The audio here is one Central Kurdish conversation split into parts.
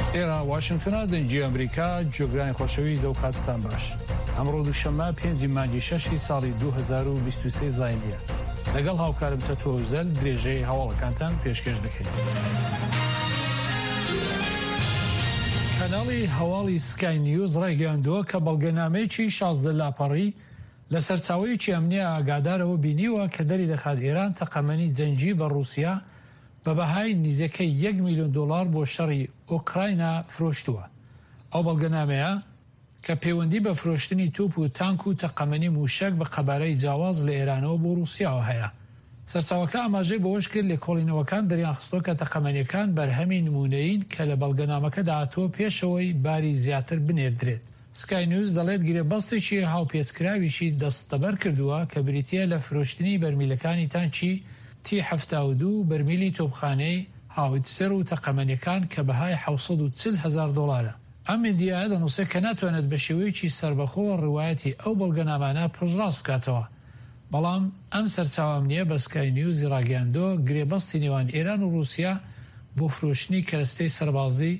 ئێرە واشنگتنە دەنگی ئەمریکا جێگرانی خۆشەویست و کاتتان باش. ئەمڕۆ دووشەممە 5 مانگی 6 ساڵی 2023 زاینیە. لەگەڵ هاوکارم چەتۆ وزەل درێژەی هەواڵەکانتان پێشکەش دەکەین. کەناڵی هەواڵی سکای نیوز ڕێگەیاندووە کە بەڵگەنامەیەکی 16 لاپەڕی لە سەرچاوەیەکی ئەمنیە ئاگادارەوە بینیوە کە دەری دەخات ئێران تەقەمەنی جەنگی بە رووسیا بە بەهای نزیکەی $1 میلیۆن بۆ شەڕی ئۆکراینە فرۆشتووە. ئەو بەڵگەنامەیە کە پەیوەندی بە فرۆشتنی توپ و تانک و تەقەمەنی موشک بە قەبارەی جیاواز لە ئێرانەوە بۆ رووسیاوە هەیە. سەرچاوەکە ئاماژەی بەوەش کرد لێکۆڵینەوەکان دەریانخستۆ کە تەقەمەنیەکان بەرهەمی نمونەیین کە لە بەڵگەنامەکە داهاتوە پێشەوەی باری زیاتر بنێردرێت. سکای نیوز دەڵێت گرێبەستێکی هاوپێچکراویشی دەستەبەر کردووە کە بریتیە لە فرۆشتنی بەرمیلەکانی تانکی T-72 بەرمیلی تۆپخانەی هاویتسەر و تەقەمەنیەکان کە بەهای $740,000. ئەم میدیایە دەنووسێت کە ناتوانێت بە شێوەیەکی سربەخۆ ڕواەتی ئەو بەڵگەنامانە پشتڕاست بکاتەوە. بەڵام ئەم سەرچاوە ئەمنیە بە سکای نیوزی ڕاگەیاندووە گرێبەستی نێوان ئێران و رووسیا بۆ فرۆشتنی کەرەستەی سەربازی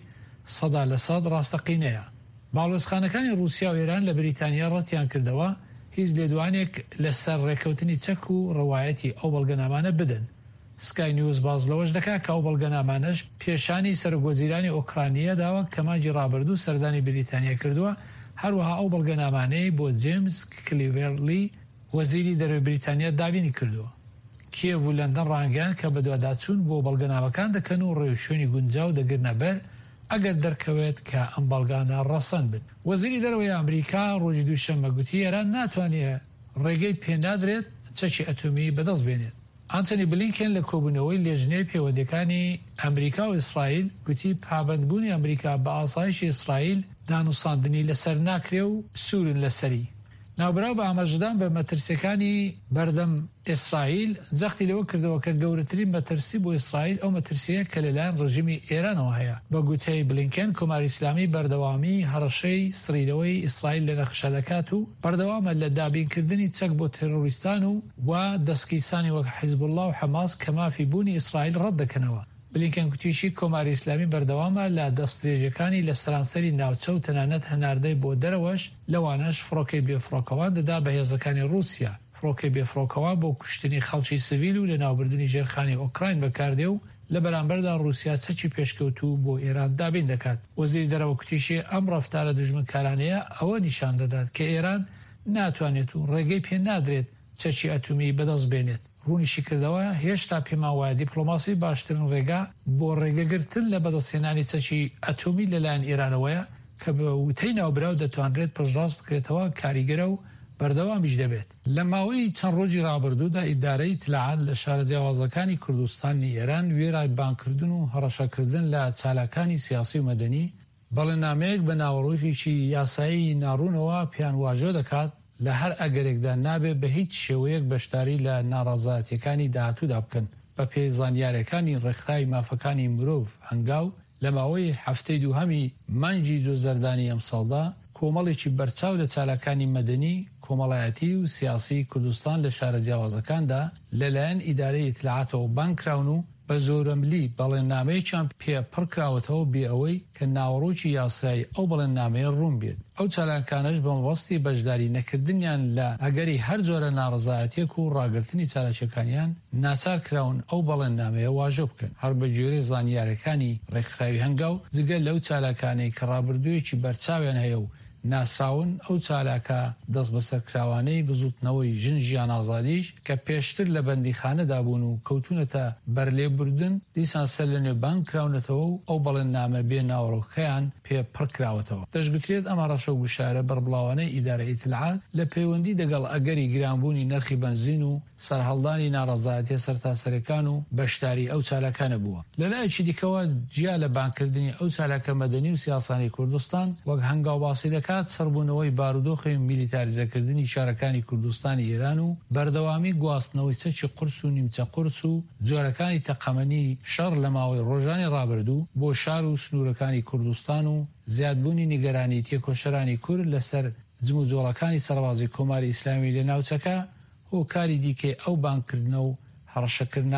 100% ڕاستەقینەیە. باڵۆزخانەکانی رووسیا و ئێران لە بریتانیا ڕەتیان کردەوە هیچ لێدوانێک لەسەر ڕێکەوتنی چەک و ڕەوایەتی ئەو بەڵگەنامانە بدەن. سکای نیوز باز لەوەش دەکات کە ئەو بەڵگەنامانەش پێشانی سەرۆکوەزیرانی ئۆکرانیا داوە کە مانگی ڕابردوو سەردانی بریتانیا کردووە. هەروەها ئەو بەڵگەنامانەی بۆ جێمس کلیڤێرلی وەزیری دەرەوەی بریتانیا دابینی کردووە. کیێڤ و لەندەن ڕانگەیان کە بە دوواداچوون بۆ بەڵگەنامەکان دەکەن و ڕێوشوێنی گونجاو دەگرنە بەر ئەگەر دەرکەوێت کە ئەم بەڵگانە ڕەسەن بن. وەزیری دەرەوەی ئەمریکا ڕۆژی دووشەممە گوتی ئێران ناتوانێت ڕێگەی پێنادرێت چەکی ئەتۆمی بەدەست بێنێت. ئانتۆنی بلینکن لە کۆبوونەوەی لێژنەی پەیوەندیەکانی ئەمریکا و ئیسرائیل گوتی پابەندبوونی ئەمریکا بە ئاسایشی ئیسرائیل دانووساندنی لەسەر ناکرێ و سوورن لەسەری. ناوبراو بە ئاماژەدان بە مەترسیەکانی بەردەم ئیسرائیل جەختی لەوە کردەوە کە گەورەترین مەترسی بۆ ئیسرائیل ئەو مەترسیە کە لەلایەن ڕژیمی ئێرانەوە هەیە. بە گوتەی بلینکن کۆماری ئیسلامی بەردەوامی هەڕەشەی سڕیلەوەی ئیسرائیل لە نەخشە دەکات و بەردەوامە لە دابینکردنی چەک بۆ تێرۆریستان و دەستگیرسانی وەک حیزب الله و حەماس کە مافی بوونی ئیسرائیل ڕەت دەکەنەوە. بلینکن گوتیشی کۆماری ئیسلامی بەردەوامە لە دەستدرێژەکانی لە سەرانسەری ناوچە و تەنانەت هەناردەی بۆ دەرەوەش لەوانەش فڕۆکەی بێفڕۆکەوان دەدا بە هێزەکانی رووسیا. فڕۆکەی بێفڕۆکەوان بۆ کوشتنی خەڵکی سڤیل و لە ناوبردننی ژێرخانی ئۆکراین بەکاردێ و لە بەرامبەردا رووسیا چەکی پێشکەوتوو بۆ ئێران دابین دەکات. وەزیری دەرەوە کوتیشی ئەم ڕەفتارە دژمنکارانەیە ئەوە نیشان دەدات کە ئێران ناتوانێت و ڕێگەی پێ نادرێت چەکی ئەتۆمی بەدەست بێنێت. ڕوونیشی کردەوە هێشتا پێما وایە دیپلۆماسی باشترین ڕێگا بۆ ڕێگەگرتن لە بەدەستهێنانی چەکی ئەتۆمی لەلایەن ئێرانەوەیە کە بە وتەی ناوبراو دەتوانرێت پشتڕاست بکرێتەوە کاریگەرە و بەردەوامیش دەبێت. لە ماوەی چەند ڕۆژی ڕابردوودا ئیدارەی اطلاعات لە شارە جیاوازەکانی کوردستانی ئێران وێرای بانکردن و هەڕەشەکردن لە چالاکانی سیاسی و مەدەنی بەڵێنامەیەک بە ناوەڕۆژێکی یاسایی ناڕوونەوە پیان واژۆ دەکات لە هەر ئەگەرێکدا نابێت بە هیچ شێوەیەک بەشداری لە ناڕازایەتیەکانی داهاتوودا بکەن بە پێی زانیاریەکانی ڕێکخراوی مافەکانی مرۆڤ هەنگاو لە ماوەی هەفتەی دووهەمی مانگی جۆزەردانی ئەم ساڵدا کۆمەڵێکی بەرچاو لە چالاکانی مەدەنی کۆمەڵایەتی و سیاسی کوردستان لە شارە جیاوازەکاندا لەلایەن ئیدارەی اطلاعاتەوە بانکراون و بە زۆرەملی بەڵێننامەیەکیان پێ پڕکراوەتەوە بێ ئەوەی کە ناوەڕۆکی یاسایی ئەو بەڵێننامەیە ڕوون بێت. ئەو چالاکانش بە مەبەستی بەشداری نەکردنیان لە ئەگەری هەر جۆرە ناڕزایەتێک و ڕاگررتنی چالاکیەکانیان ناچار کراون ئەو بەڵێننامەیە واژۆ بکەن هەر بە گوێرەی زانیاریەکانی ڕێکخراوی هەنگاو جگەل لەو چالاکانەی کە ڕابردوویەکی بەرچاویان هەیە و ناسراون ئەو چالاکە دەست بەسەرکراوانەی بزوتنەوەی ژن ژیان ئازادیش کە پێشتر لە بەندیخانەدا بوون و کەوتونەتە بەرلێبوردن دیسان سەر لە نوێ بانک کراونەتەوە و ئەو بەڵێننامە بێ ناوەڕۆکەیان پێ پڕکراوەتەوە. دەشگوترێت ئەمە ڕەشە و گوشارە بەربڵاوانەی ئیدارە ئیتلاعات لە پەیوەندی دەگەڵ ئەگەری گرانبوونی نرخی بنزین و سەرهەڵدانی ناڕەزایەتیە سەرتاسەرەکان و بەشداری ئەو چالاکانە بووە. لەلایەکی دیکەوە جیا لە بانکردنی ئەو چالاکە مەدەنی و سیاسانی کوردستان وەک هەنگاو باسی دەکات سەربوونەوەی بارودۆخی میلیتاریزەکردنی شارەکانی کوردستانی ئێران و بەردەوامی گواستنەوەی چەکی قورس و نیمچە قورس و جۆرەکانی تەقەمەنی شەڕ لە ماوەی ڕۆژانی ڕابردوو بۆ شار و سنوورەکانی کوردستان و زیادبوونی نیگەرانی تێکۆشەرانی کورد لەسەر جم و جۆڵەکانی سەربازی کۆماری ئیسلامی لە ناوچەکە هۆکاری دیکەی ئەو بانکردنە و هەڕەشەکردن